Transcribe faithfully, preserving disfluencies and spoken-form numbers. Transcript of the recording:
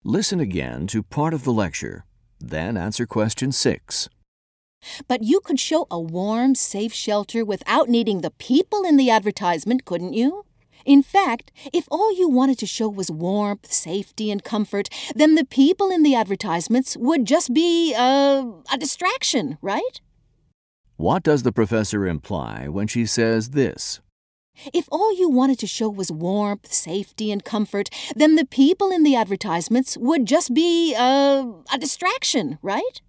Listen again to part of the lecture, then answer question six. But you could show a warm, safe shelter without needing the people in the advertisement, couldn't you? In fact, if all you wanted to show was warmth, safety, and comfort, then the people in the advertisements would just be uh, a distraction, right? What does the professor imply when she says this? If all you wanted to show was warmth, safety, and comfort, then the people in the advertisements would just be uh, a distraction, right?